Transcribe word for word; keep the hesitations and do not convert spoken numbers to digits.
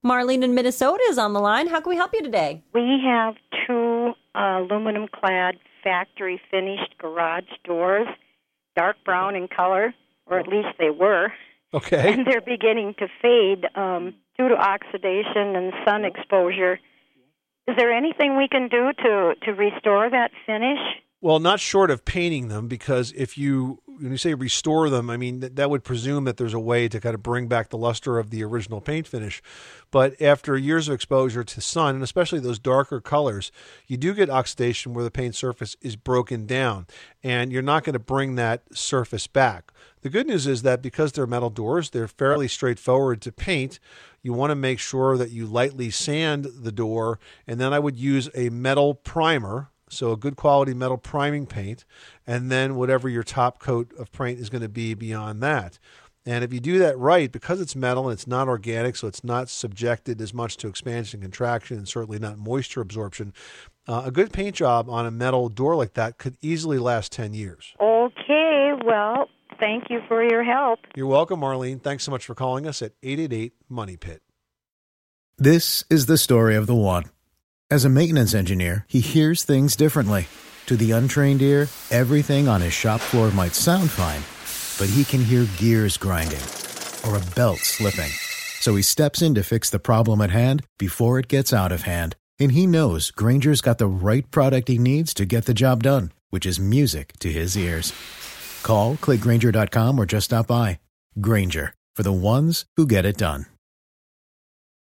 Marlene in Minnesota is on the line. How can we help you today? We have two uh, aluminum-clad factory-finished garage doors, dark brown in color, or at least they were. Okay. And they're beginning to fade um, due to oxidation and sun exposure. Is there anything we can do to, to restore that finish? Well, not short of painting them, because if you, when you say restore them, I mean, that, that would presume that there's a way to kind of bring back the luster of the original paint finish. But after years of exposure to sun, and especially those darker colors, you do get oxidation where the paint surface is broken down, and you're not going to bring that surface back. The good news is that because they're metal doors, they're fairly straightforward to paint. You want to make sure that you lightly sand the door, and then I would use a metal primer, so a good quality metal priming paint, and then whatever your top coat of paint is going to be beyond that. And if you do that right, because it's metal and it's not organic, so it's not subjected as much to expansion and contraction, and certainly not moisture absorption, uh, a good paint job on a metal door like that could easily last ten years. Okay, well, thank you for your help. You're welcome, Marlene. Thanks so much for calling us at eight eight eight, money pit. This is the story of the one. As a maintenance engineer, he hears things differently. To the untrained ear, everything on his shop floor might sound fine, but he can hear gears grinding or a belt slipping. So he steps in to fix the problem at hand before it gets out of hand. And he knows Grainger's got the right product he needs to get the job done, which is music to his ears. Call, click Grainger dot com, or just stop by. Grainger, for the ones who get it done.